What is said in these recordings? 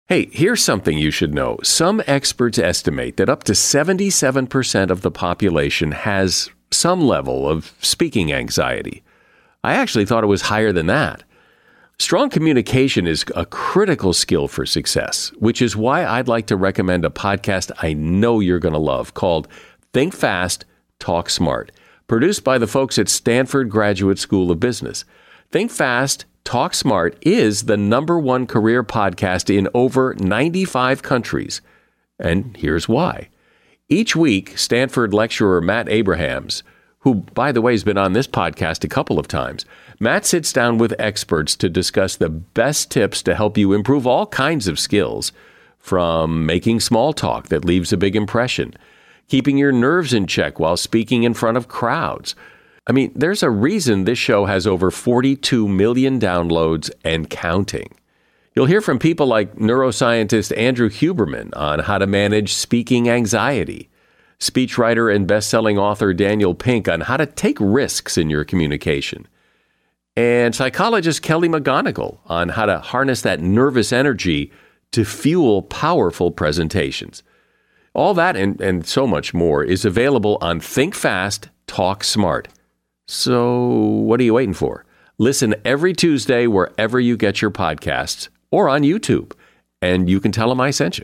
Hey, here's something you should know. Some experts estimate that up to 77% of the population has some level of speaking anxiety. I actually thought it was higher than that. Strong communication is a critical skill for success, which is why I'd like to recommend a podcast I know you're going to love called Think Fast, Talk Smart, produced by the folks at Stanford Graduate School of Business. Think Fast, Talk Smart is the #1 career podcast in over 95 countries. And here's why. Each week, Stanford lecturer Matt Abrahams, who, by the way, has been on this podcast a couple of times, Matt sits down with experts to discuss the best tips to help you improve all kinds of skills, from making small talk that leaves a big impression, keeping your nerves in check while speaking in front of crowds. I mean, there's a reason this show has over 42 million downloads and counting. You'll hear from people like neuroscientist Andrew Huberman on how to manage speaking anxiety, speechwriter and best-selling author Daniel Pink on how to take risks in your communication, and psychologist Kelly McGonigal on how to harness that nervous energy to fuel powerful presentations. All that and so much more is available on Think Fast, Talk Smart. So what are you waiting for? Listen every Tuesday wherever you get your podcasts or on YouTube, and you can tell them I sent you.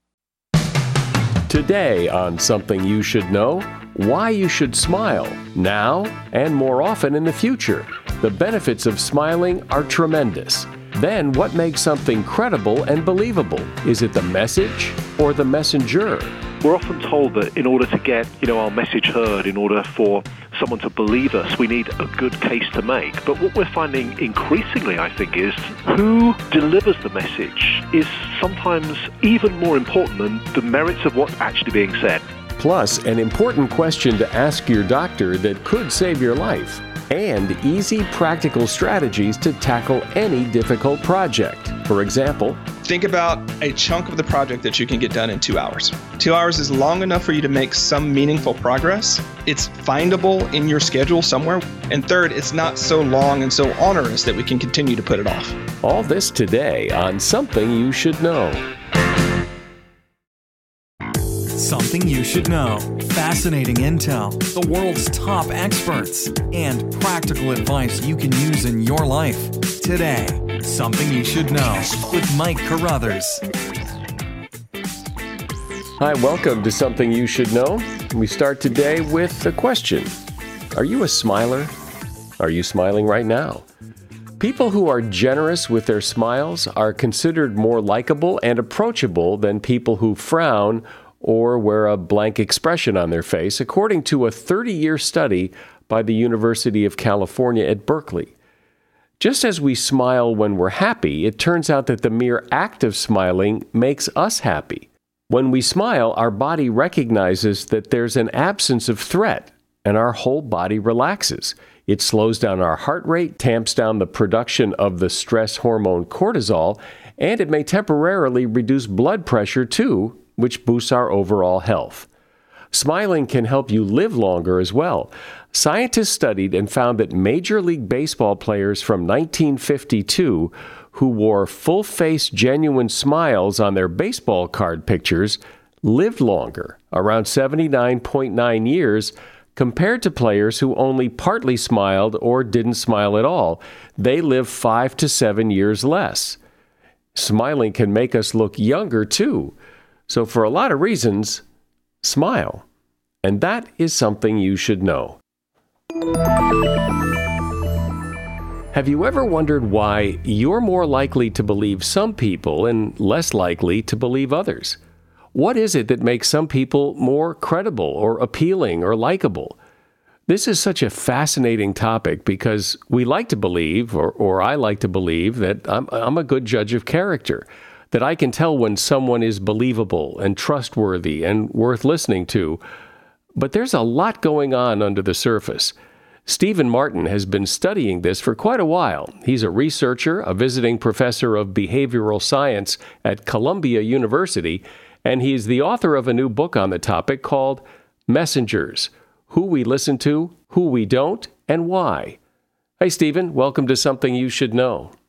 Today on Something You Should Know, why you should smile now and more often in the future. The benefits of smiling are tremendous. Then what makes something credible and believable? Is it the message or the messenger? We're often told that in order to get, our message heard, in order for someone to believe us, we need a good case to make. But what we're finding increasingly, I think, is who delivers the message is sometimes even more important than the merits of what's actually being said. Plus, an important question to ask your doctor that could save your life, and easy practical strategies to tackle any difficult project. For example, think about a chunk of the project that you can get done in 2 hours. 2 hours is long enough for you to make some meaningful progress. It's findable in your schedule somewhere. And third, it's not so long and so onerous that we can continue to put it off. All this today on Something You Should Know. Something you should know. Fascinating intel, the world's top experts, and practical advice you can use in your life. Today, Something You Should Know with Mike Carruthers. Hi, welcome to Something You Should Know. We start today with a question. Are you a smiler? Are you smiling right now? People who are generous with their smiles are considered more likable and approachable than people who frown or wear a blank expression on their face, according to a 30-year study by the University of California at Berkeley. Just as we smile when we're happy, it turns out that the mere act of smiling makes us happy. When we smile, our body recognizes that there's an absence of threat, and our whole body relaxes. It slows down our heart rate, tamps down the production of the stress hormone cortisol, and it may temporarily reduce blood pressure too, which boosts our overall health. Smiling can help you live longer as well. Scientists studied and found that Major League Baseball players from 1952 who wore full-face genuine smiles on their baseball card pictures lived longer, around 79.9 years, compared to players who only partly smiled or didn't smile at all. They lived 5 to 7 years less. Smiling can make us look younger too. So for a lot of reasons, smile. And that is something you should know. Have you ever wondered why you're more likely to believe some people and less likely to believe others? What is it that makes some people more credible or appealing or likable? This is such a fascinating topic because we like to believe, or I like to believe, that I'm a good judge of character, that I can tell when someone is believable and trustworthy and worth listening to. But there's a lot going on under the surface. Stephen Martin has been studying this for quite a while. He's a researcher, a visiting professor of behavioral science at Columbia University, and he's the author of a new book on the topic called Messengers: Who We Listen to, Who We Don't, and Why. Hey, Stephen, welcome to Something You Should Know.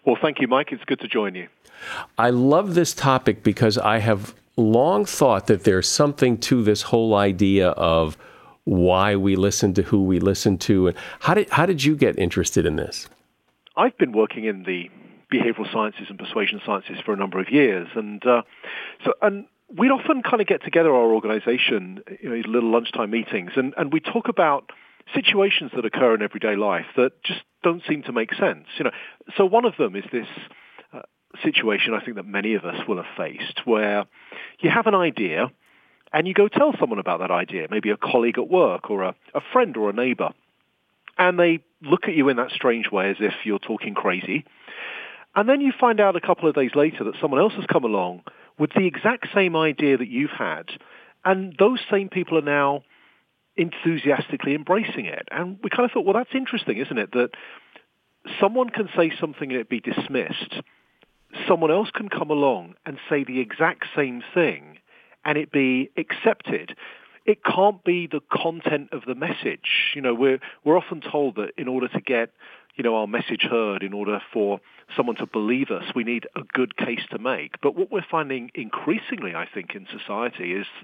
Well, thank you, Mike. It's good to join you. I love this topic because I have long thought that there's something to this whole idea of why we listen to who we listen to. And how did you get interested in this? I've been working in the behavioral sciences and persuasion sciences for a number of years, and we'd often kind of get together our organization, little lunchtime meetings, and we talk about situations that occur in everyday life that just don't seem to make sense. So one of them is this situation I think that many of us will have faced, where you have an idea and you go tell someone about that idea, maybe a colleague at work or a friend or a neighbor, and they look at you in that strange way as if you're talking crazy. And then you find out a couple of days later that someone else has come along with the exact same idea that you've had, and those same people are now enthusiastically embracing it. And we kind of thought, well, that's interesting, isn't it? That someone can say something and it be dismissed. Someone else can come along and say the exact same thing and it be accepted. It can't be the content of the message. We're often told that in order to get our message heard, in order for someone to believe us, we need a good case to make. But what we're finding increasingly, I think, in society is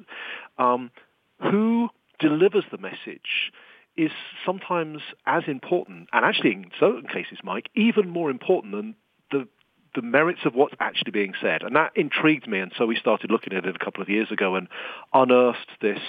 who delivers the message is sometimes as important, and actually in certain cases, Mike, even more important than the merits of what's actually being said. And that intrigued me, and so we started looking at it a couple of years ago and unearthed this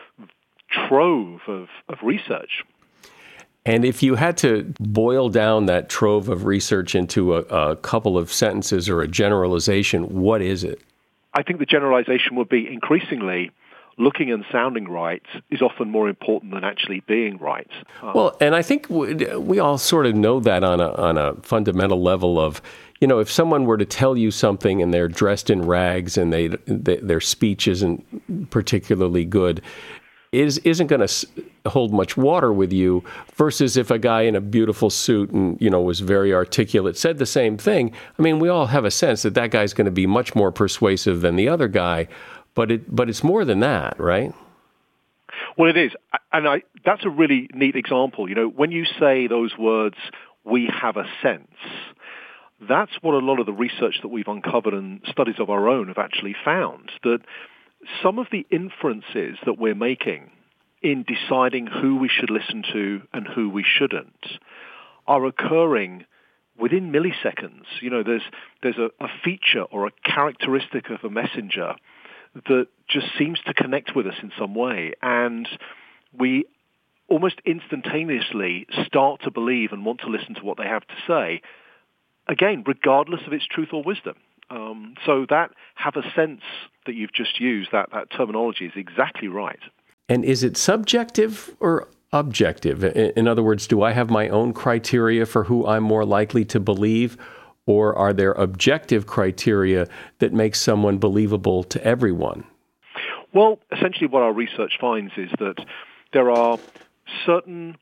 trove of research. And if you had to boil down that trove of research into a couple of sentences or a generalization, what is it? I think the generalization would be increasingly looking and sounding right is often more important than actually being right. Well, and I think we all sort of know that on a fundamental level of, if someone were to tell you something and they're dressed in rags and their speech isn't particularly good, isn't going to hold much water with you, versus if a guy in a beautiful suit and, was very articulate, said the same thing. I mean, we all have a sense that guy's going to be much more persuasive than the other guy, but it's more than that, right? Well, it is. And that's a really neat example. When you say those words, we have a sense, that's what a lot of the research that we've uncovered and studies of our own have actually found, that some of the inferences that we're making in deciding who we should listen to and who we shouldn't are occurring within milliseconds. There's a feature or a characteristic of a messenger that just seems to connect with us in some way, and we almost instantaneously start to believe and want to listen to what they have to say, again, regardless of its truth or wisdom. So that have a sense that you've just used, that terminology is exactly right. And is it subjective or objective? In other words, do I have my own criteria for who I'm more likely to believe, or are there objective criteria that make someone believable to everyone? Well, essentially what our research finds is that there are certain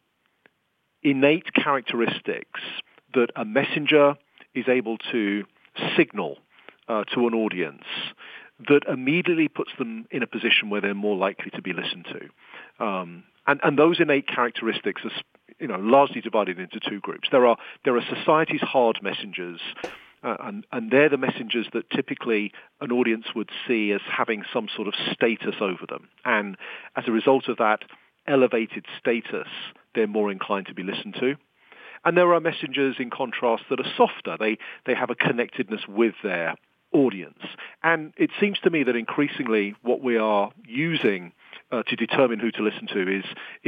innate characteristics that a messenger is able to signal to an audience that immediately puts them in a position where they're more likely to be listened to. And those innate characteristics are largely divided into two groups. There are society's hard messengers, and they're the messengers that typically an audience would see as having some sort of status over them. And as a result of that elevated status, they're more inclined to be listened to. And there are messengers, in contrast, that are softer. They have a connectedness with their audience. And it seems to me that increasingly what we are using to determine who to listen to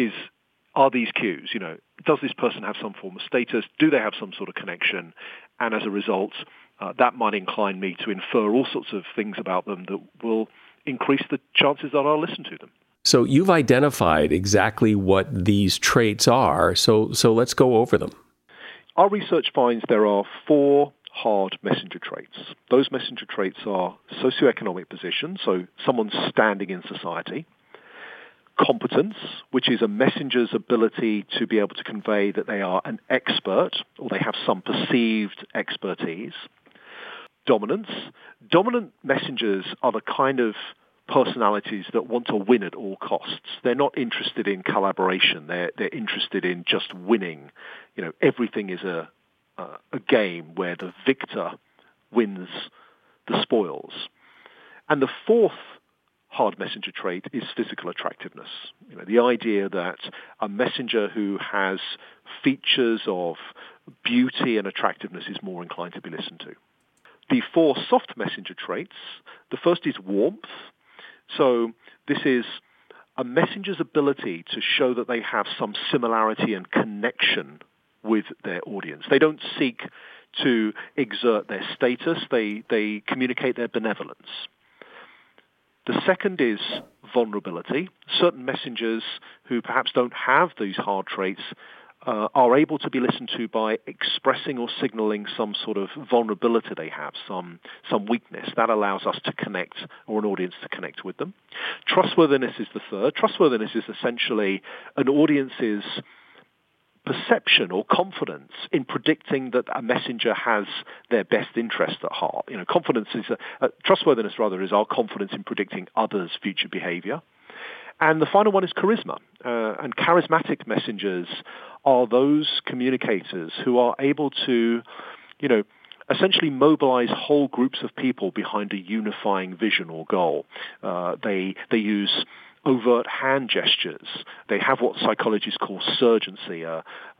are these cues. Does this person have some form of status? Do they have some sort of connection? And as a result, that might incline me to infer all sorts of things about them that will increase the chances that I'll listen to them. So you've identified exactly what these traits are. So let's go over them. Our research finds there are 4 hard messenger traits. Those messenger traits are socioeconomic position, so someone's standing in society; competence, which is a messenger's ability to be able to convey that they are an expert or they have some perceived expertise; dominance. Dominant messengers are the kind of personalities that want to win at all costs. They're not interested in collaboration. They're interested in just winning. Everything is a a game where the victor wins the spoils. And the fourth hard messenger trait is physical attractiveness. The idea that a messenger who has features of beauty and attractiveness is more inclined to be listened to. The four soft messenger traits, the first is warmth. So this is a messenger's ability to show that they have some similarity and connection with their audience. They don't seek to exert their status. They communicate their benevolence. The second is vulnerability. Certain messengers who perhaps don't have these hard traits are able to be listened to by expressing or signaling some sort of vulnerability they have, some weakness. That allows us to connect, or an audience to connect with them. Trustworthiness is the third. Trustworthiness is essentially an audience's perception or confidence in predicting that a messenger has their best interest at heart. Confidence is trustworthiness rather is our confidence in predicting others' future behavior. And the final one is charisma. And charismatic messengers are those communicators who are able to, essentially mobilize whole groups of people behind a unifying vision or goal. They use overt hand gestures. They have what psychologists call surgency, a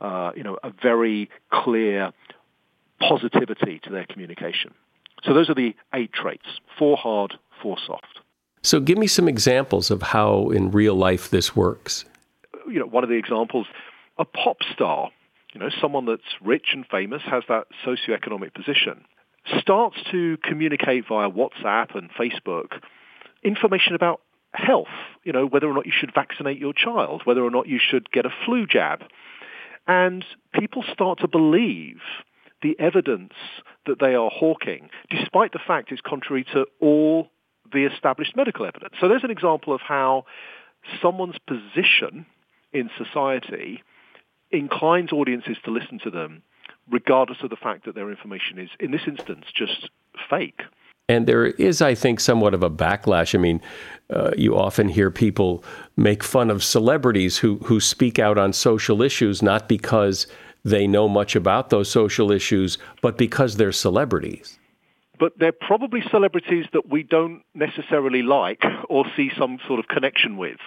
very clear positivity to their communication. So those are the 8 traits: 4 hard, 4 soft. So give me some examples of how in real life this works. One of the examples, a pop star, someone that's rich and famous, has that socioeconomic position, starts to communicate via WhatsApp and Facebook information about health, whether or not you should vaccinate your child, whether or not you should get a flu jab. And people start to believe the evidence that they are hawking, despite the fact it's contrary to all the established medical evidence. So there's an example of how someone's position in society inclines audiences to listen to them, regardless of the fact that their information is, in this instance, just fake. And there is, I think, somewhat of a backlash. I mean, you often hear people make fun of celebrities who speak out on social issues, not because they know much about those social issues, but because they're celebrities. But they're probably celebrities that we don't necessarily like or see some sort of connection with.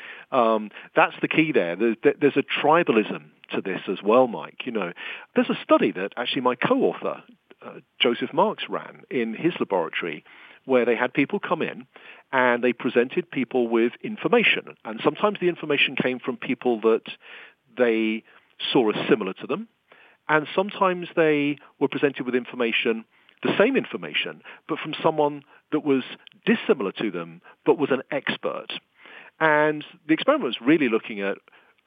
That's the key there. There's a tribalism to this as well, Mike. There's a study that actually my co-author, Joseph Marks, ran in his laboratory, where they had people come in and they presented people with information. And sometimes the information came from people that they saw as similar to them. And sometimes they were presented with information, the same information, but from someone that was dissimilar to them, but was an expert. And the experiment was really looking at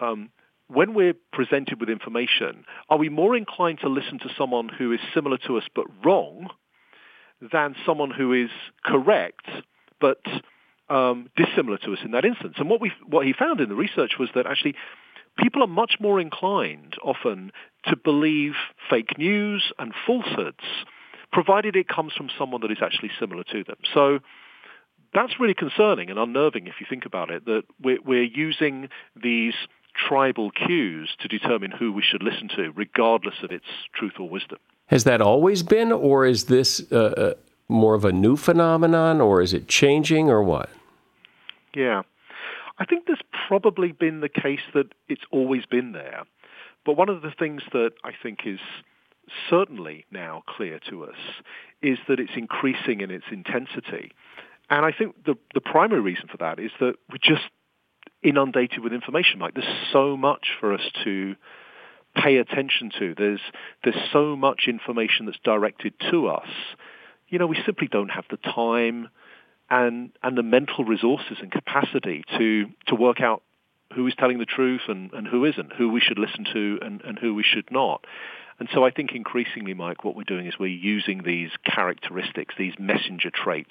when we're presented with information, are we more inclined to listen to someone who is similar to us but wrong than someone who is correct but dissimilar to us in that instance? And what he found in the research was that actually people are much more inclined often to believe fake news and falsehoods, provided it comes from someone that is actually similar to them. So that's really concerning and unnerving if you think about it, that we're using these tribal cues to determine who we should listen to, regardless of its truth or wisdom. Has that always been, or is this more of a new phenomenon, or is it changing, or what? Yeah. I think there's probably been the case that it's always been there. But one of the things that I think is certainly now clear to us is that it's increasing in its intensity. And I think the primary reason for that is that we're just inundated with information. Like, there's so much for us to pay attention to. There's so much information that's directed to us. We simply don't have the time and the mental resources and capacity to work out who is telling the truth and who isn't, who we should listen to and who we should not. And so I think increasingly, Mike, what we're doing is we're using these characteristics, these messenger traits,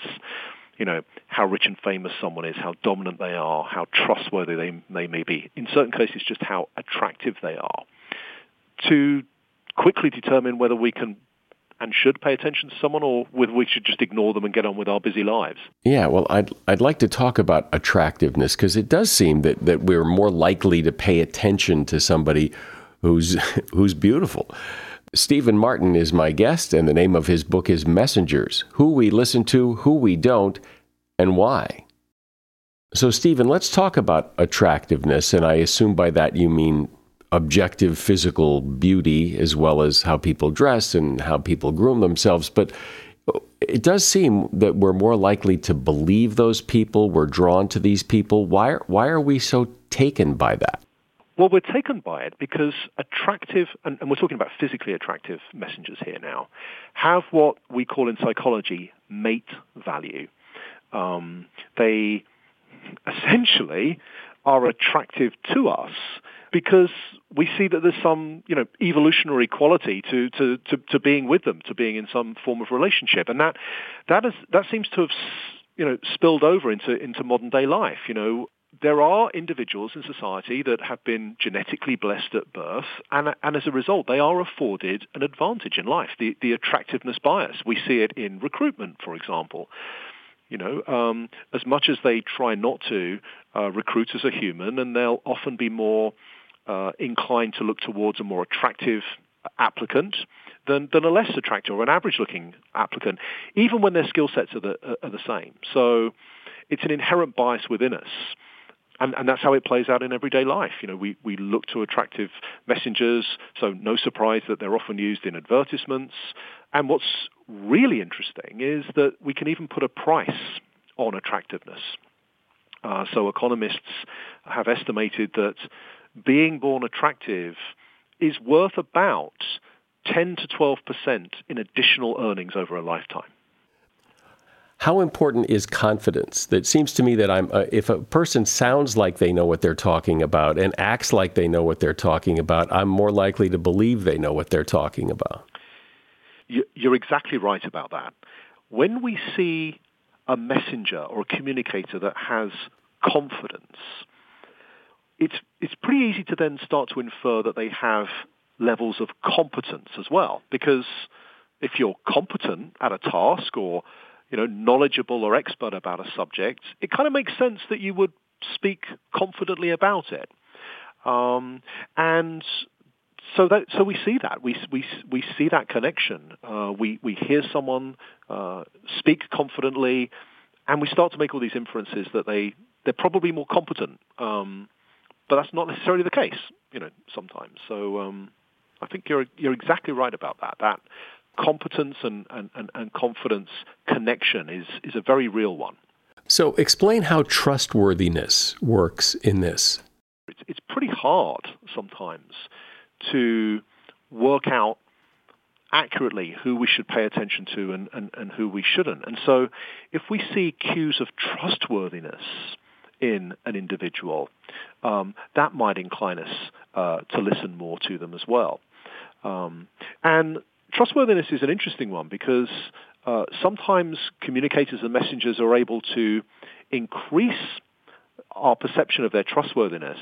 how rich and famous someone is, how dominant they are, how trustworthy they may be, in certain cases just how attractive they are, to quickly determine whether we can and should pay attention to someone, or whether we should just ignore them and get on with our busy lives. Yeah, well, I'd like to talk about attractiveness, because it does seem that we're more likely to pay attention to somebody who's beautiful. Stephen Martin is my guest, and the name of his book is Messengers: Who We Listen to, Who We Don't, and Why. So, Stephen, let's talk about attractiveness, and I assume by that you mean objective physical beauty as well as how people dress and how people groom themselves. But it does seem that we're more likely to believe those people, we're drawn to these people. Why are we so taken by that? Well, we're taken by it because attractive, and we're talking about physically attractive messengers here now, have what we call in psychology mate value. They essentially are attractive to us because we see that there's some, evolutionary quality to being with them, to being in some form of relationship, and that seems to have, spilled over into modern day life. There are individuals in society that have been genetically blessed at birth, and as a result, they are afforded an advantage in life, the attractiveness bias. We see it in recruitment, for example. As much as they try not to, recruiters are human, and they'll often be more inclined to look towards a more attractive applicant than a less attractive or an average-looking applicant, even when their skill sets are the same. So it's an inherent bias within us. And that's how it plays out in everyday life. We look to attractive messengers, so no surprise that they're often used in advertisements. And what's really interesting is that we can even put a price on attractiveness. So economists have estimated that being born attractive is worth about 10 to 12% in additional earnings over a lifetime. How important is confidence? That seems to me that if a person sounds like they know what they're talking about and acts like they know what they're talking about, I'm more likely to believe they know what they're talking about. You're exactly right about that. When we see a messenger or a communicator that has confidence, it's pretty easy to then start to infer that they have levels of competence as well. Because if you're competent at a task or knowledgeable or expert about a subject, it kind of makes sense that you would speak confidently about it. And so we see that. We see that connection. We hear someone speak confidently, and we start to make all these inferences that they're probably more competent. But that's not necessarily the case, sometimes. So I think you're exactly right about that. That competence and confidence connection is a very real one. So explain how trustworthiness works in this. It's pretty hard sometimes to work out accurately who we should pay attention to and who we shouldn't. And so if we see cues of trustworthiness in an individual, that might incline us to listen more to them as well. And trustworthiness is an interesting one because sometimes communicators and messengers are able to increase our perception of their trustworthiness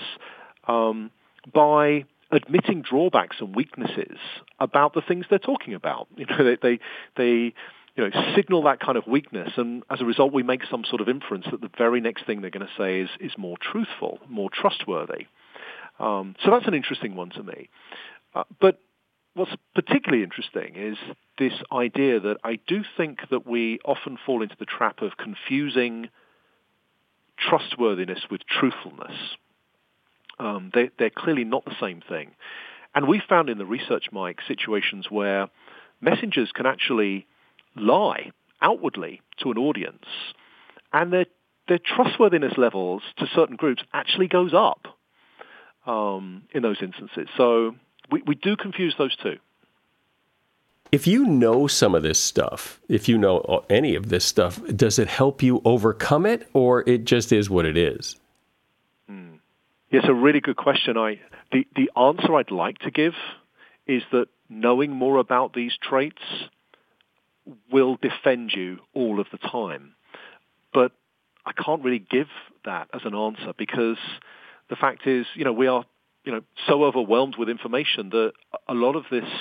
by admitting drawbacks and weaknesses about the things they're talking about. They signal that kind of weakness, and as a result, we make some sort of inference that the very next thing they're going to say is more truthful, more trustworthy. So that's an interesting one to me. But what's particularly interesting is this idea that I do think that we often fall into the trap of confusing trustworthiness with truthfulness. They're clearly not the same thing. And we found in the research, Mike, situations where messengers can actually lie outwardly to an audience, and their trustworthiness levels to certain groups actually goes up in those instances. So we do confuse those two. If you know some of this stuff, if you know any of this stuff, does it help you overcome it, or it just is what it is? Yes, a really good question. The answer I'd like to give is that knowing more about these traits will defend you all of the time. But I can't really give that as an answer because the fact is, we are, so overwhelmed with information that a lot of this,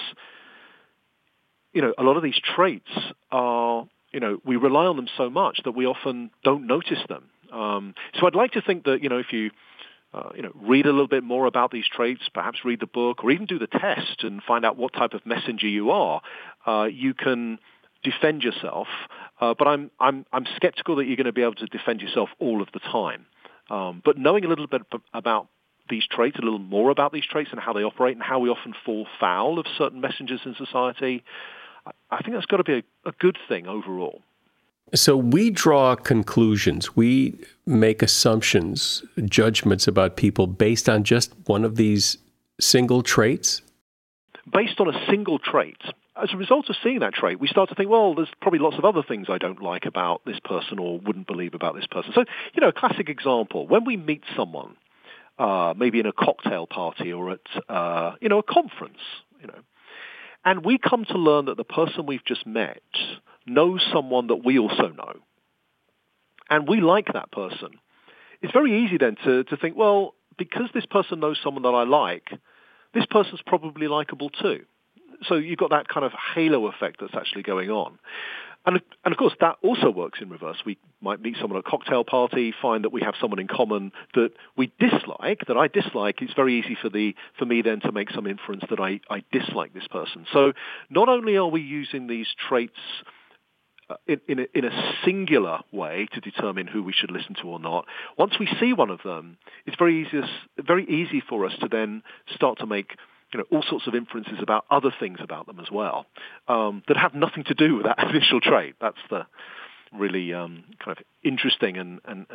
a lot of these traits are, we rely on them so much that we often don't notice them. So I'd like to think that, if you read a little bit more about these traits, perhaps read the book, or even do the test and find out what type of messenger you are, you can defend yourself. But I'm skeptical that you're going to be able to defend yourself all of the time. But knowing a little bit about these traits, a little more about these traits and how they operate and how we often fall foul of certain messengers in society, I think that's got to be a good thing overall. So we draw conclusions. We make assumptions, judgments about people based on just one of these single traits? Based on a single trait. As a result of seeing that trait, we start to think, well, there's probably lots of other things I don't like about this person or wouldn't believe about this person. So, a classic example, when we meet someone, maybe in a cocktail party or at, a conference, and we come to learn that the person we've just met knows someone that we also know, and we like that person, it's very easy then to think, well, because this person knows someone that I like, this person's probably likable too. So you've got that kind of halo effect that's actually going on. And of course, that also works in reverse. We might meet someone at a cocktail party, find that we have someone in common that we dislike, that I dislike. It's very easy for me then to make some inference that I dislike this person. So not only are we using these traits in a singular way to determine who we should listen to or not, once we see one of them, it's very easy for us to then start to make all sorts of inferences about other things about them as well that have nothing to do with that initial trait. That's the really kind of interesting and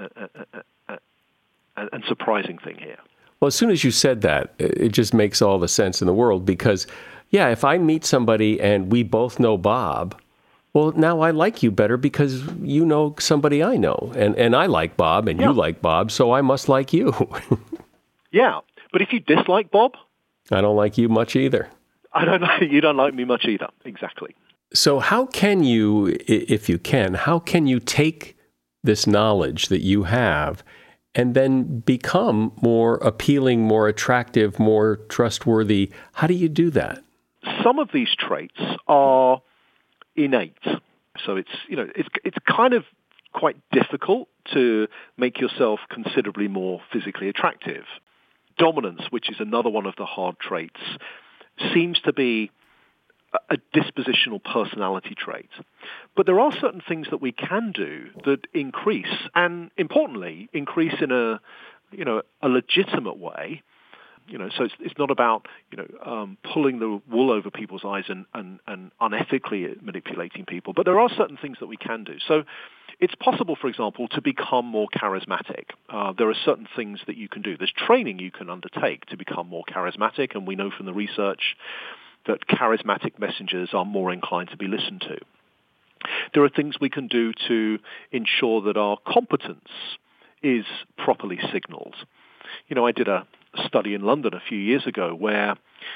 surprising thing here. Well, as soon as you said that, it just makes all the sense in the world because, if I meet somebody and we both know Bob, well, now I like you better because you know somebody I know. And I like Bob and you like Bob, so I must like you. Yeah, but if you dislike Bob, I don't like you much either. I don't know. You don't like me much either. Exactly. So how can you, if you can, take this knowledge that you have and then become more appealing, more attractive, more trustworthy? How do you do that? Some of these traits are innate. So it's kind of quite difficult to make yourself considerably more physically attractive. Dominance, which is another one of the hard traits, seems to be a dispositional personality trait. But there are certain things that we can do that increase, and importantly, increase in a legitimate way. So it's not about pulling the wool over people's eyes and unethically manipulating people. But there are certain things that we can do. So it's possible, for example, to become more charismatic. There are certain things that you can do. There's training you can undertake to become more charismatic, and we know from the research that charismatic messengers are more inclined to be listened to. There are things we can do to ensure that our competence is properly signaled. I did a study in London a few years ago where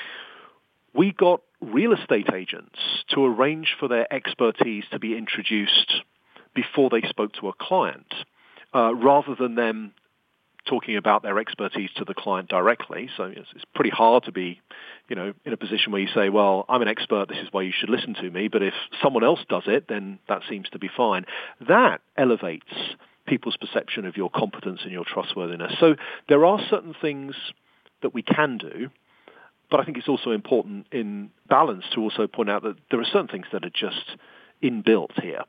we got real estate agents to arrange for their expertise to be introduced before they spoke to a client, rather than them talking about their expertise to the client directly. So it's pretty hard to be, in a position where you say, well, I'm an expert, this is why you should listen to me. But if someone else does it, then that seems to be fine. That elevates people's perception of your competence and your trustworthiness. So there are certain things that we can do, but I think it's also important in balance to also point out that there are certain things that are just inbuilt here.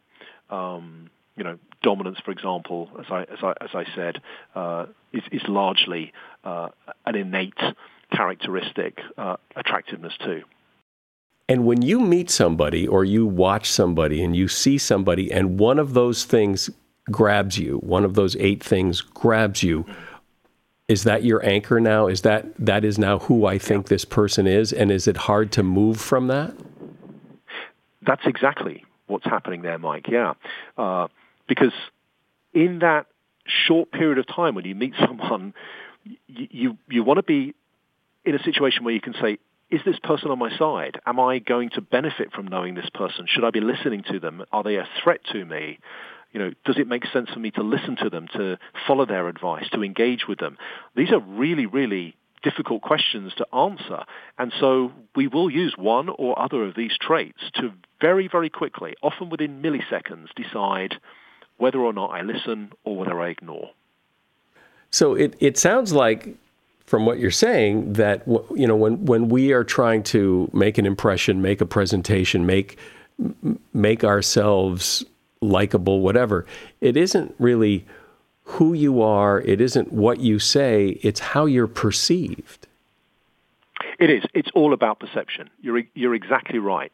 Dominance, for example, as I said, is largely an innate characteristic. Attractiveness too. And when you meet somebody or you watch somebody and you see somebody and one of those things grabs you, one of those 8 things grabs you, is that your anchor now? Is that is now who I think this person is? And is it hard to move from that? That's exactly what's happening there, Mike. Yeah. Because in that short period of time when you meet someone, you want to be in a situation where you can say, is this person on my side? Am I going to benefit from knowing this person? Should I be listening to them? Are they a threat to me? Does it make sense for me to listen to them, to follow their advice, to engage with them? These are really, really difficult questions to answer. And so we will use one or other of these traits to very, very quickly, often within milliseconds, decide whether or not I listen or whether I ignore. So it sounds like, from what you're saying, that when we are trying to make an impression, make a presentation, make ourselves likable, whatever, it isn't really who you are, it isn't what you say, it's how you're perceived. It is. It's all about perception. You're exactly right.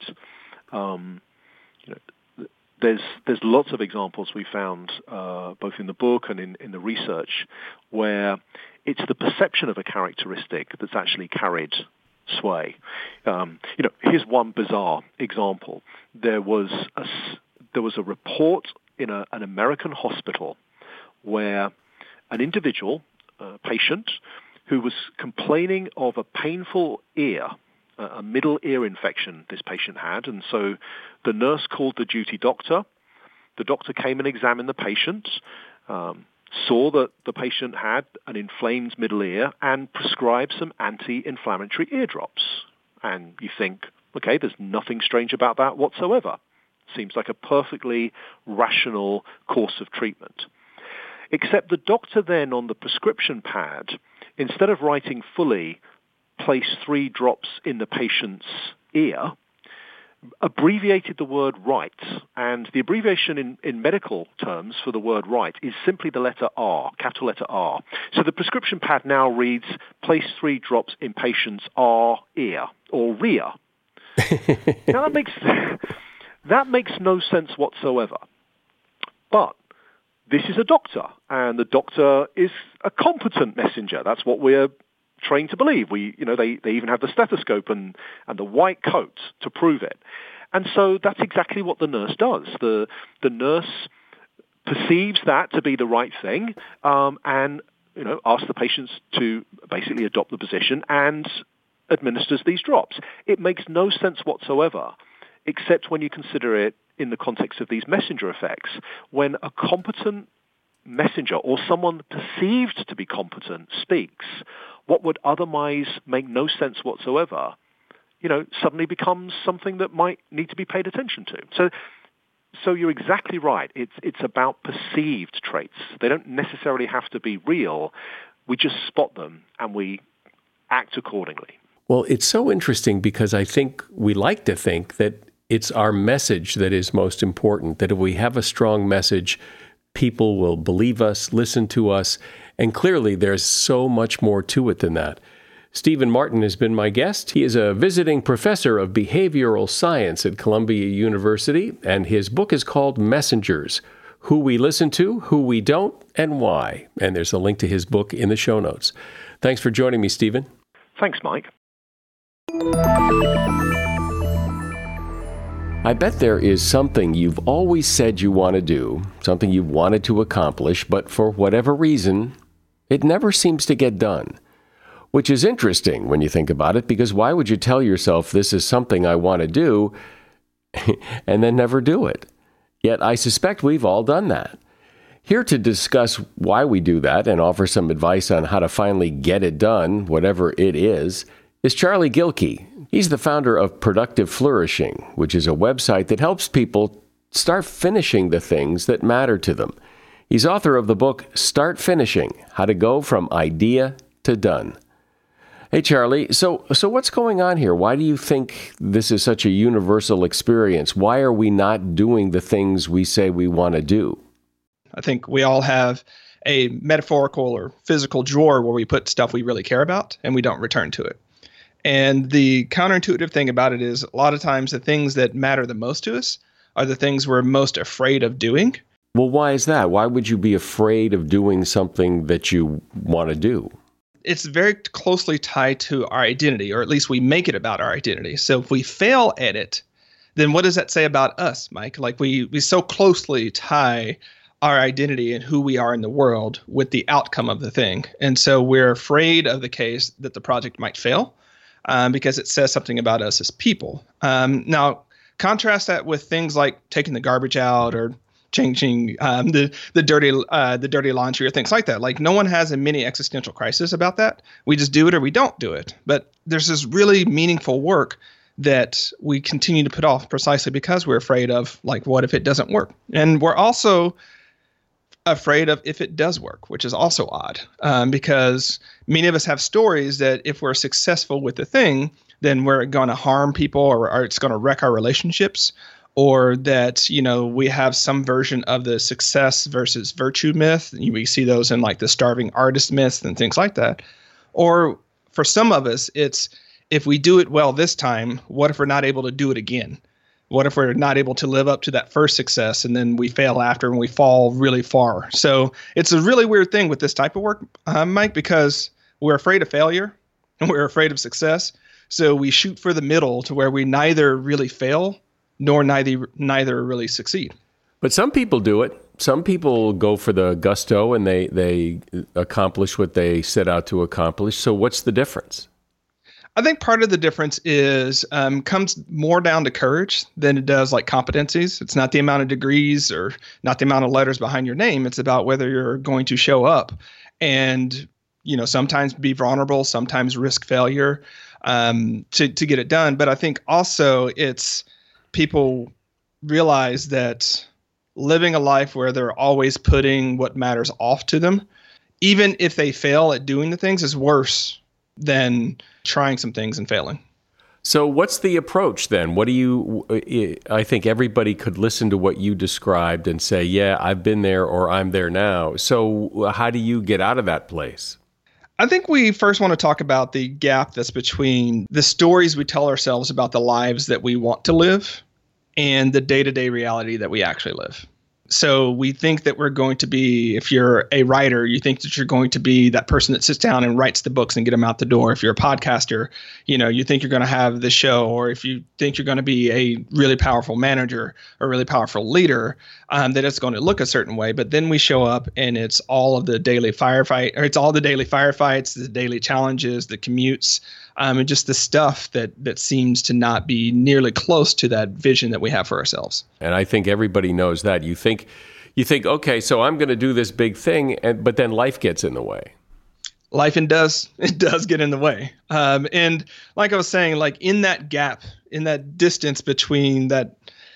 There's lots of examples we found both in the book and in the research where it's the perception of a characteristic that's actually carried sway. Here's one bizarre example. There was a report in an American hospital where an individual, a patient, who was complaining of a painful ear, a middle ear infection this patient had, and so the nurse called the duty doctor. The doctor came and examined the patient, saw that the patient had an inflamed middle ear, and prescribed some anti-inflammatory ear drops. And you think, okay, there's nothing strange about that whatsoever. Seems like a perfectly rational course of treatment. Except the doctor then on the prescription pad, instead of writing fully, place 3 drops in the patient's ear, abbreviated the word right. And the abbreviation in medical terms for the word right is simply the letter R, capital letter R. So the prescription pad now reads, place 3 drops in patient's R ear, or rear. Now that makes no sense whatsoever. But this is a doctor, and the doctor is a competent messenger. That's what we're trained to believe. They even have the stethoscope and the white coat to prove it. And so that's exactly what the nurse does. The nurse perceives that to be the right thing, and asks the patients to basically adopt the position and administers these drops. It makes no sense whatsoever, except when you consider it in the context of these messenger effects. When a competent messenger or someone perceived to be competent speaks, what would otherwise make no sense whatsoever, suddenly becomes something that might need to be paid attention to. So you're exactly right. It's about perceived traits. They don't necessarily have to be real. We just spot them and we act accordingly. Well, it's so interesting because I think we like to think that it's our message that is most important, that if we have a strong message, people will believe us, listen to us, and clearly there's so much more to it than that. Stephen Martin has been my guest. He is a visiting professor of behavioral science at Columbia University, and his book is called Messengers: Who We Listen to, Who We Don't, and Why. And there's a link to his book in the show notes. Thanks for joining me, Stephen. Thanks, Mike. I bet there is something you've always said you want to do, something you've wanted to accomplish, but for whatever reason, it never seems to get done. Which is interesting when you think about it, because why would you tell yourself this is something I want to do and then never do it? Yet I suspect we've all done that. Here to discuss why we do that and offer some advice on how to finally get it done, whatever it is Charlie Gilkey. He's the founder of Productive Flourishing, which is a website that helps people start finishing the things that matter to them. He's author of the book Start Finishing: How to Go from Idea to Done. Hey, Charlie, so what's going on here? Why do you think this is such a universal experience? Why are we not doing the things we say we want to do? I think we all have a metaphorical or physical drawer where we put stuff we really care about and we don't return to it. And the counterintuitive thing about it is a lot of times the things that matter the most to us are the things we're most afraid of doing. Well, why is that? Why would you be afraid of doing something that you want to do? It's very closely tied to our identity, or at least we make it about our identity. So if we fail at it, then what does that say about us, Mike? Like we so closely tie our identity and who we are in the world with the outcome of the thing. And so we're afraid of the case that the project might fail because it says something about us as people. Now, contrast that with things like taking the garbage out or changing the dirty laundry or things like that. Like no one has a mini existential crisis about that. We just do it or we don't do it. But there's this really meaningful work that we continue to put off precisely because we're afraid of, like, what if it doesn't work? And we're also Afraid of if it does work, which is also odd, because many of us have stories that if we're successful with the thing, then we're going to harm people or it's going to wreck our relationships, or that, we have some version of the success versus virtue myth. We see those in like the starving artist myth and things like that. Or for some of us, it's if we do it well this time, what if we're not able to do it again? What if we're not able to live up to that first success and then we fail after and we fall really far? So it's a really weird thing with this type of work, Mike, because we're afraid of failure and we're afraid of success. So we shoot for the middle to where we neither really fail nor neither really succeed. But some people do it. Some people go for the gusto and they accomplish what they set out to accomplish. So what's the difference? I think part of the difference is comes more down to courage than it does like competencies. It's not the amount of degrees or not the amount of letters behind your name. It's about whether you're going to show up and, sometimes be vulnerable, sometimes risk failure to get it done. But I think also it's people realize that living a life where they're always putting what matters off to them, even if they fail at doing the things, is worse than trying some things and failing. So what's the approach then? I think everybody could listen to what you described and say, yeah, I've been there or I'm there now. So how do you get out of that place? I think we first want to talk about the gap that's between the stories we tell ourselves about the lives that we want to live and the day-to-day reality that we actually live. So we think that we're going to be, if you're a writer, you think that you're going to be that person that sits down and writes the books and get them out the door. If you're a podcaster, you think you're going to have the show, or if you think you're going to be a really powerful manager or really powerful leader, that it's going to look a certain way. But then we show up and it's all the daily firefights, the daily challenges, the commutes, and just the stuff that seems to not be nearly close to that vision that we have for ourselves. And I think everybody knows that. You think, okay, so I'm going to do this big thing, but then life gets in the way. Life does get in the way. And like I was saying, like in that gap, in that distance between that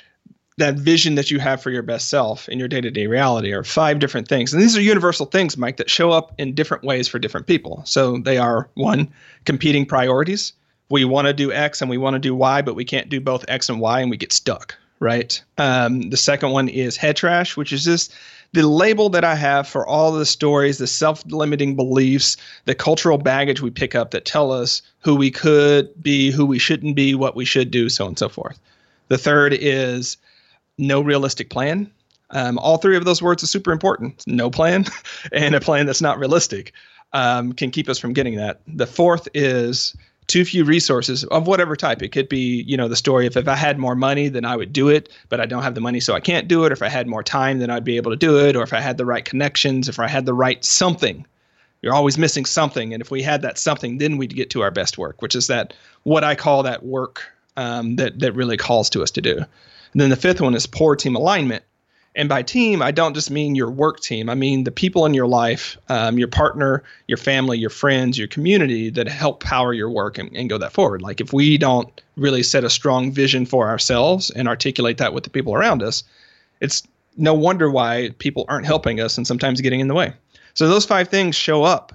vision that you have for your best self and your day-to-day reality are 5 different things. And these are universal things, Mike, that show up in different ways for different people. So they are, 1, competing priorities. We want to do X and we want to do Y, but we can't do both X and Y and we get stuck, right? The second one is head trash, which is just the label that I have for all the stories, the self-limiting beliefs, the cultural baggage we pick up that tell us who we could be, who we shouldn't be, what we should do, so on and so forth. The third is no realistic plan. All 3 of those words are super important. No plan and a plan that's not realistic can keep us from getting that. The fourth is too few resources of whatever type. It could be, the story of if I had more money, then I would do it, but I don't have the money, so I can't do it. Or if I had more time, then I'd be able to do it. Or if I had the right connections, if I had the right something. You're always missing something. And if we had that something, then we'd get to our best work, which is that what I call that work that really calls to us to do. And then the 5th one is poor team alignment. And by team, I don't just mean your work team. I mean the people in your life, your partner, your family, your friends, your community that help power your work and go that forward. Like if we don't really set a strong vision for ourselves and articulate that with the people around us, it's no wonder why people aren't helping us and sometimes getting in the way. So those 5 things show up.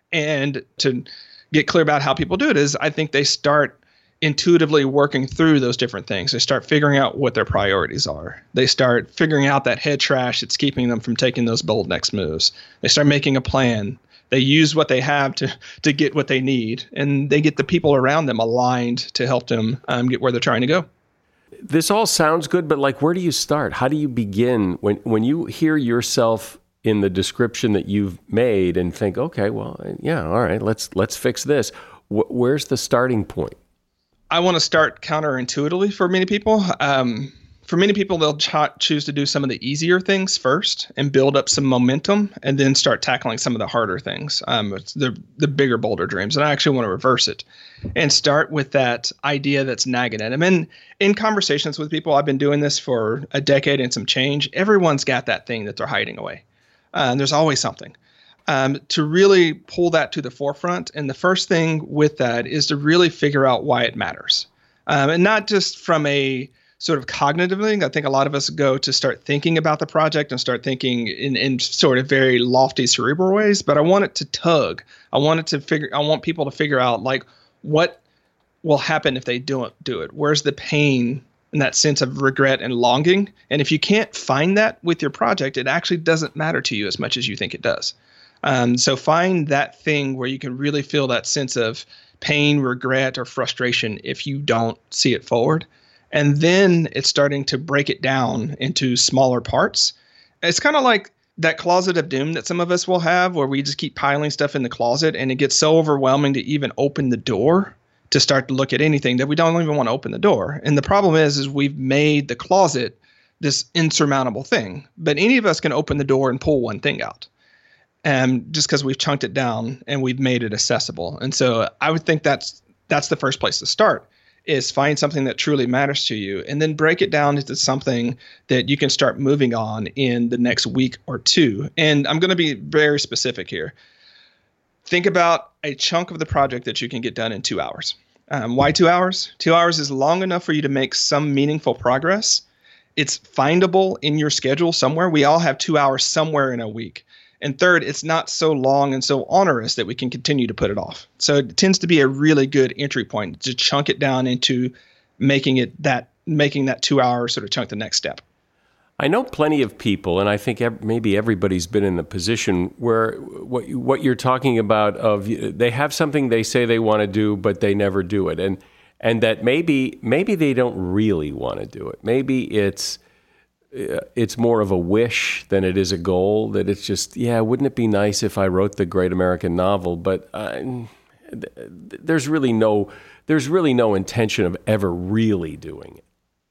And to get clear about how people do it is I think they start intuitively working through those different things. They start figuring out what their priorities are. They start figuring out that head trash that's keeping them from taking those bold next moves. They start making a plan. They use what they have to get what they need, and they get the people around them aligned to help them get where they're trying to go. This all sounds good, but like, where do you start? How do you begin when you hear yourself in the description that you've made and think, okay, well, yeah, all right, let's fix this. Where's the starting point? I want to start counterintuitively for many people. For many people, they'll choose to do some of the easier things first and build up some momentum and then start tackling some of the harder things, the bigger, bolder dreams. And I actually want to reverse it and start with that idea that's nagging at them. And in conversations with people, I've been doing this for a decade and some change. Everyone's got that thing that they're hiding away. There's always something. To really pull that to the forefront. And the first thing with that is to really figure out why it matters. And not just from a sort of cognitively. I think a lot of us go to start thinking about the project and start thinking in sort of very lofty cerebral ways, but I want it to tug. I want people to figure out like what will happen if they don't do it. Where's the pain and that sense of regret and longing? And if you can't find that with your project, it actually doesn't matter to you as much as you think it does. So find that thing where you can really feel that sense of pain, regret, or frustration if you don't see it forward. And then it's starting to break it down into smaller parts. It's kind of like that closet of doom that some of us will have where we just keep piling stuff in the closet and it gets so overwhelming to even open the door to start to look at anything that we don't even want to open the door. And the problem is we've made the closet this insurmountable thing. But any of us can open the door and pull one thing out. And just because we've chunked it down and we've made it accessible. And so I would think that's the first place to start, is find something that truly matters to you and then break it down into something that you can start moving on in the next week or two. And I'm going to be very specific here. Think about a chunk of the project that you can get done in 2 hours. Why 2 hours? 2 hours is long enough for you to make some meaningful progress. It's findable in your schedule somewhere. We all have 2 hours somewhere in a week. And third, it's not so long and so onerous that we can continue to put it off. So it tends to be a really good entry point to chunk it down into making that 2 hour sort of chunk the next step. I know plenty of people, and I think maybe everybody's been in the position where what you're talking about of they have something they say they want to do, but they never do it. And that maybe they don't really want to do it. Maybe it's more of a wish than it is a goal, that it's just, wouldn't it be nice if I wrote the great American novel? But there's really no intention of ever really doing it.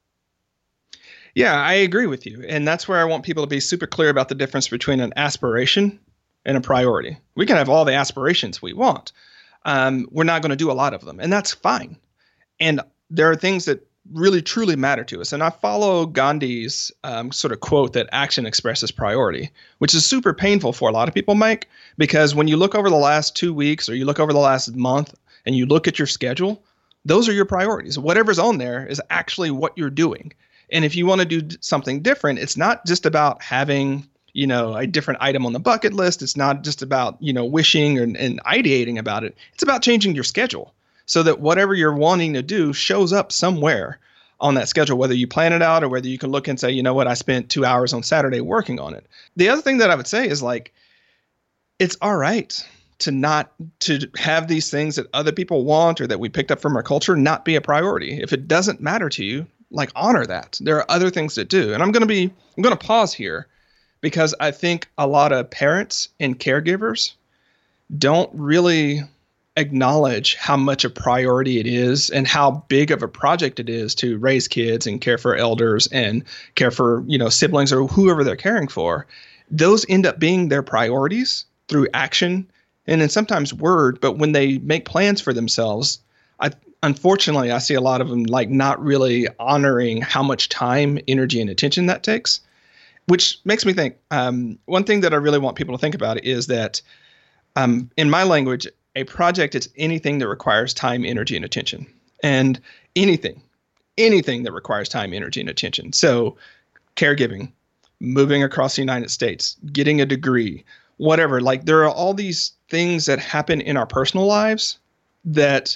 Yeah, I agree with you. And that's where I want people to be super clear about the difference between an aspiration and a priority. We can have all the aspirations we want. We're not going to do a lot of them, and that's fine. And there are things that really truly matter to us. And I follow Gandhi's sort of quote that action expresses priority, which is super painful for a lot of people, Mike, because when you look over the last 2 weeks or you look over the last month and you look at your schedule, those are your priorities. Whatever's on there is actually what you're doing. And if you want to do something different, it's not just about having, a different item on the bucket list. It's not just about, wishing and ideating about it. It's about changing your schedule so that whatever you're wanting to do shows up somewhere on that schedule, whether you plan it out or whether you can look and say, you know what, I spent 2 hours on Saturday working on it. The other thing that I would say is it's all right to have these things that other people want or that we picked up from our culture not be a priority. If it doesn't matter to you, honor that. There are other things to do. And I'm going to pause here because I think a lot of parents and caregivers don't really acknowledge how much a priority it is and how big of a project it is to raise kids and care for elders and care for, siblings or whoever they're caring for. Those end up being their priorities through action and then sometimes word. But when they make plans for themselves, unfortunately, I see a lot of them not really honoring how much time, energy, and attention that takes, which makes me think one thing that I really want people to think about is that in my language, a project is anything that requires time, energy, and attention. And anything that requires time, energy, and attention. So caregiving, moving across the United States, getting a degree, whatever. There are all these things that happen in our personal lives that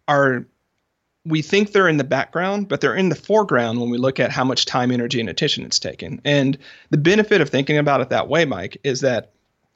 we think they're in the background, but they're in the foreground when we look at how much time, energy, and attention it's taken. And the benefit of thinking about it that way, Mike, is that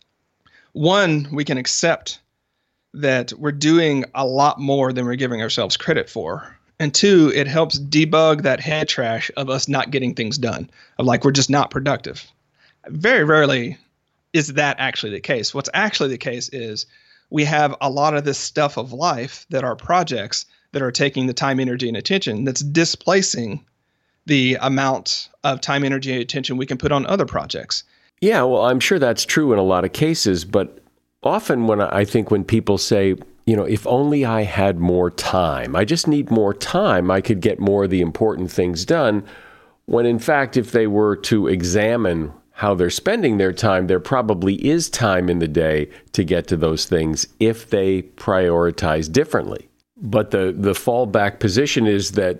one, we can accept that we're doing a lot more than we're giving ourselves credit for. And two, it helps debug that head trash of us not getting things done, of we're just not productive. Very rarely is that actually the case. What's actually the case is we have a lot of this stuff of life that are projects that are taking the time, energy, and attention that's displacing the amount of time, energy, and attention we can put on other projects. Yeah, well, I'm sure that's true in a lot of cases, but often when people say, if only I had more time, I just need more time, I could get more of the important things done, when in fact, if they were to examine how they're spending their time, there probably is time in the day to get to those things if they prioritize differently. But the fallback position is that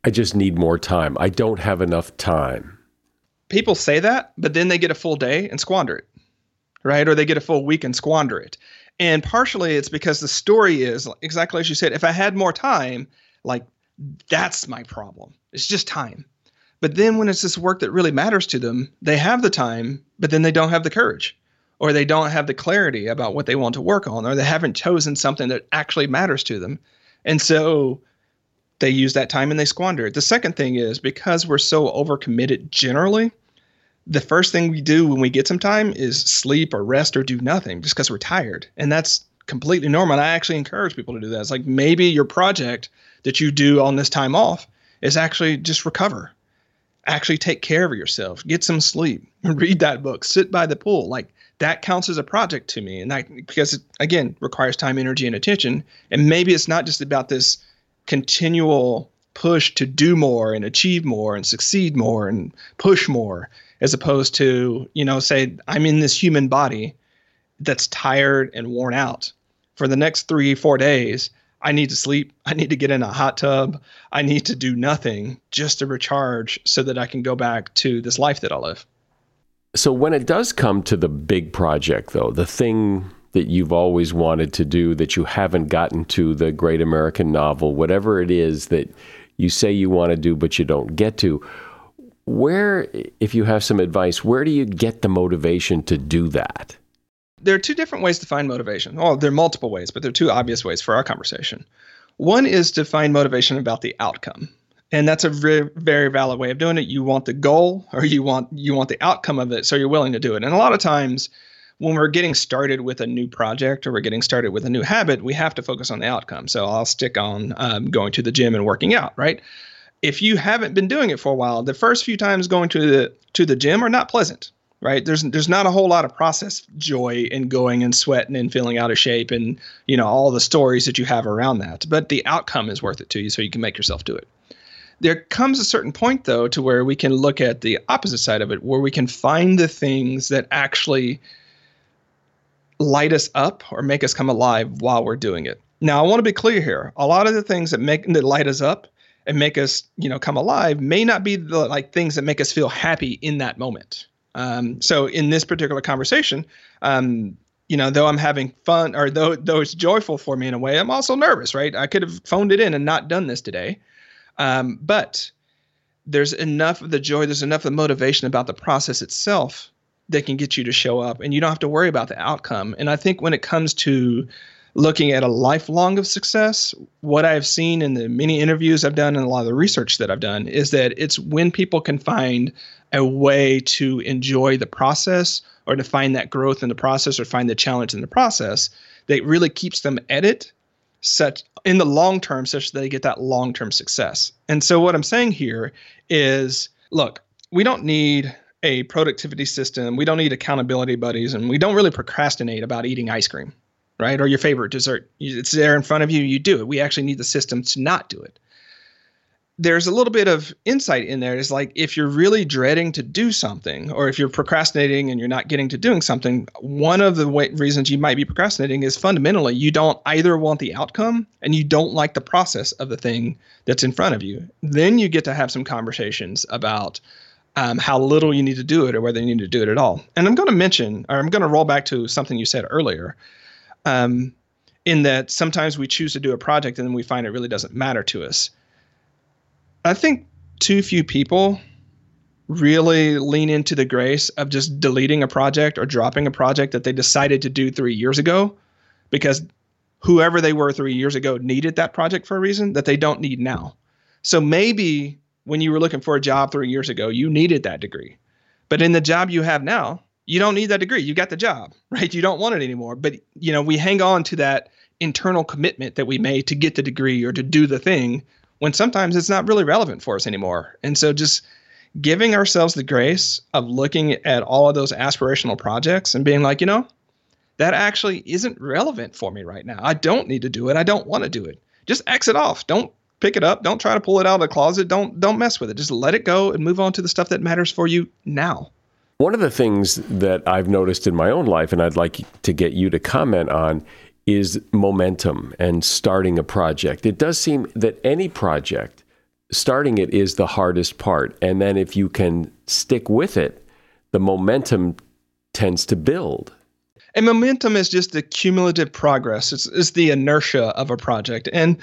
I just need more time. I don't have enough time. People say that, but then they get a full day and squander it, right? Or they get a full week and squander it. And partially it's because the story is exactly as you said. If I had more time, like that's my problem. It's just time. But then when it's this work that really matters to them, they have the time, but then they don't have the courage, or they don't have the clarity about what they want to work on, or they haven't chosen something that actually matters to them. And so they use that time and they squander it. The second thing is because we're so overcommitted generally, the first thing we do when we get some time is sleep or rest or do nothing just because we're tired. And that's completely normal. And I actually encourage people to do that. It's like maybe your project that you do on this time off is actually just recover. Actually take care of yourself, get some sleep, read that book, sit by the pool. Like that counts as a project to me. And that, because it, again, requires time, energy, and attention. And maybe it's not just about this continual push to do more and achieve more and succeed more and push more, as opposed to, say I'm in this human body that's tired and worn out. For the next 3-4 days, I need to sleep. I need to get in a hot tub. I need to do nothing just to recharge so that I can go back to this life that I live. So when it does come to the big project, though, the thing that you've always wanted to do that you haven't gotten to, the great American novel, whatever it is that you say you want to do but you don't get to, where, if you have some advice, where do you get the motivation to do that? There are two different ways to find motivation. Oh, there are multiple ways, but there are two obvious ways for our conversation. One is to find motivation about the outcome. And that's a very, very valid way of doing it. You want the goal or you want the outcome of it, so you're willing to do it. And a lot of times when we're getting started with a new project or we're getting started with a new habit, we have to focus on the outcome. So I'll stick on going to the gym and working out, right? If you haven't been doing it for a while, the first few times going to the gym are not pleasant. Right. There's not a whole lot of process joy in going and sweating and feeling out of shape and, all the stories that you have around that. But the outcome is worth it to you, so you can make yourself do it. There comes a certain point, though, to where we can look at the opposite side of it, where we can find the things that actually light us up or make us come alive while we're doing it. Now, I want to be clear here. A lot of the things that light us up and make us, come alive may not be the things that make us feel happy in that moment. So in this particular conversation, though I'm having fun or though it's joyful for me in a way, I'm also nervous, right? I could have phoned it in and not done this today. But there's enough of the joy, there's enough of the motivation about the process itself that can get you to show up, and you don't have to worry about the outcome. And I think when it comes to looking at a lifelong of success, what I've seen in the many interviews I've done and a lot of the research that I've done is that it's when people can find a way to enjoy the process or to find that growth in the process or find the challenge in the process that really keeps them at it such in the long term, such that they get that long-term success. And so what I'm saying here is, look, we don't need a productivity system. We don't need accountability buddies, and we don't really procrastinate about eating ice cream, right? Or your favorite dessert. It's there in front of you, you do it. We actually need the system to not do it. There's a little bit of insight in there. It's like if you're really dreading to do something, or if you're procrastinating and you're not getting to doing something, one of the reasons you might be procrastinating is fundamentally you don't either want the outcome and you don't like the process of the thing that's in front of you. Then you get to have some conversations about how little you need to do it or whether you need to do it at all. And I'm going to roll back to something you said earlier, in that sometimes we choose to do a project and then we find it really doesn't matter to us. I think too few people really lean into the grace of just deleting a project or dropping a project that they decided to do 3 years ago because whoever they were 3 years ago needed that project for a reason that they don't need now. So maybe when you were looking for a job 3 years ago, you needed that degree. But in the job you have now, you don't need that degree. You got the job, right? You don't want it anymore. But, we hang on to that internal commitment that we made to get the degree or to do the thing when sometimes it's not really relevant for us anymore. And so just giving ourselves the grace of looking at all of those aspirational projects and being like, that actually isn't relevant for me right now. I don't need to do it. I don't want to do it. Just exit off. Don't pick it up. Don't try to pull it out of the closet. Don't mess with it. Just let it go and move on to the stuff that matters for you now. One of the things that I've noticed in my own life, and I'd like to get you to comment on, is momentum and starting a project. It does seem that any project starting it is the hardest part. And then if you can stick with it, the momentum tends to build. And momentum is just the cumulative progress. It's the inertia of a project. And,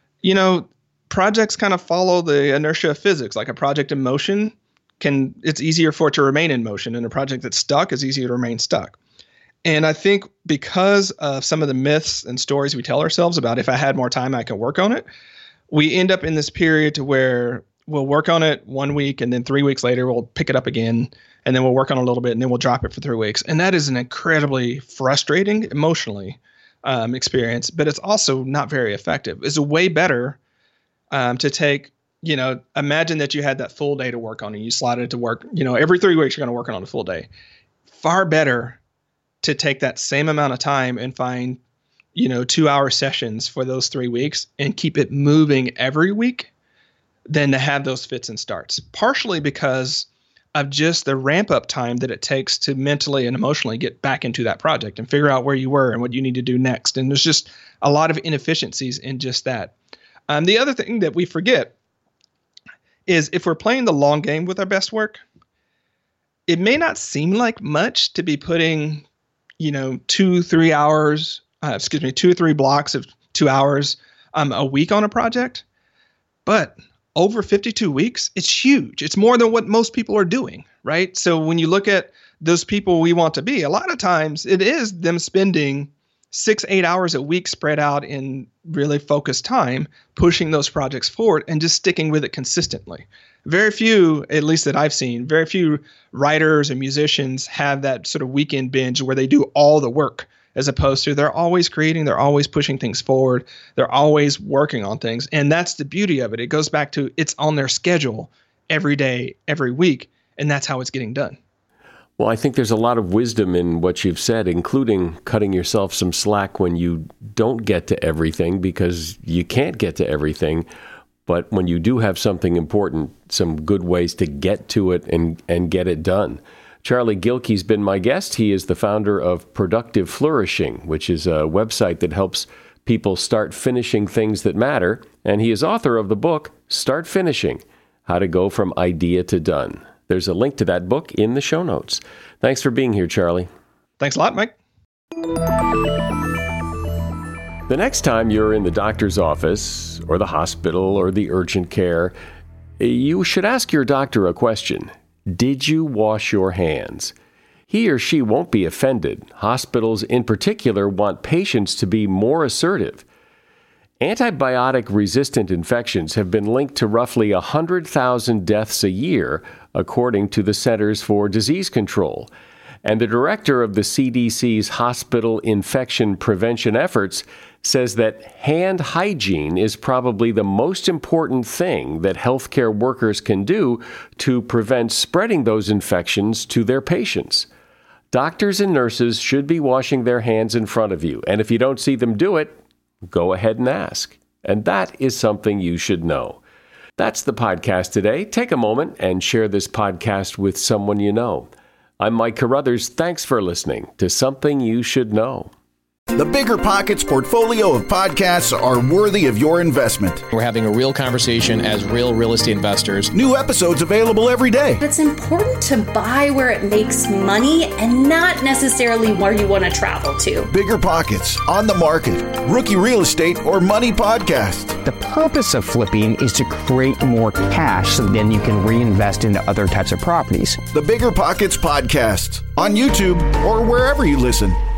projects kind of follow the inertia of physics. Like a project in motion, it's easier for it to remain in motion. And a project that's stuck is easier to remain stuck. And I think because of some of the myths and stories we tell ourselves about if I had more time, I could work on it, we end up in this period to where we'll work on it 1 week and then 3 weeks later we'll pick it up again and then we'll work on it a little bit and then we'll drop it for 3 weeks. And that is an incredibly frustrating, emotionally experience, but it's also not very effective. It's way better to take, imagine that you had that full day to work on and you slotted it to work, every 3 weeks you're going to work on a full day. Far better to take that same amount of time and find, 2-hour sessions for those 3 weeks and keep it moving every week than to have those fits and starts. Partially because of just the ramp up time that it takes to mentally and emotionally get back into that project and figure out where you were and what you need to do next. And there's just a lot of inefficiencies in just that. The other thing that we forget is if we're playing the long game with our best work, it may not seem like much to be putting 2 or 3 blocks of 2 hours a week on a project. But over 52 weeks, it's huge. It's more than what most people are doing, right? So when you look at those people we want to be, a lot of times it is them spending 6-8 hours a week spread out in really focused time, pushing those projects forward and just sticking with it consistently. Very few, at least that I've seen, very few writers and musicians have that sort of weekend binge where they do all the work, as opposed to they're always creating, they're always pushing things forward, they're always working on things. And that's the beauty of it. It goes back to it's on their schedule every day, every week, and that's how it's getting done. Well, I think there's a lot of wisdom in what you've said, including cutting yourself some slack when you don't get to everything, because you can't get to everything. But when you do have something important, some good ways to get to it and get it done. Charlie Gilkey's been my guest. He is the founder of Productive Flourishing, which is a website that helps people start finishing things that matter. And he is author of the book, Start Finishing: How to Go From Idea to Done. There's a link to that book in the show notes. Thanks for being here, Charlie. Thanks a lot, Mike. The next time you're in the doctor's office or the hospital or the urgent care, you should ask your doctor a question. Did you wash your hands? He or she won't be offended. Hospitals in particular want patients to be more assertive. Antibiotic-resistant infections have been linked to roughly 100,000 deaths a year, according to the Centers for Disease Control. And the director of the CDC's hospital infection prevention efforts says that hand hygiene is probably the most important thing that healthcare workers can do to prevent spreading those infections to their patients. Doctors and nurses should be washing their hands in front of you, and if you don't see them do it, go ahead and ask. And that is something you should know. That's the podcast today. Take a moment and share this podcast with someone you know. I'm Mike Carruthers. Thanks for listening to Something You Should Know. The Bigger Pockets portfolio of podcasts are worthy of your investment. We're having a real conversation as real estate investors. New episodes available every day. It's important to buy where it makes money and not necessarily where you want to travel to. Bigger Pockets, On the Market, Rookie Real Estate, or Money Podcast. The purpose of flipping is to create more cash so then you can reinvest into other types of properties. The Bigger Pockets Podcast on YouTube or wherever you listen.